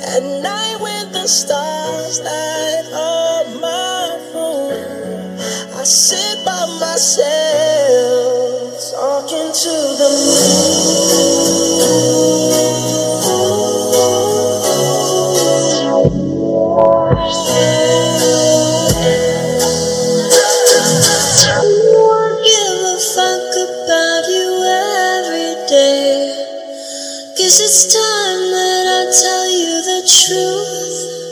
At night with the stars light up my room, I sit by myself talking to the give a fuck about you every day. Guess it's time that I tell you the truth.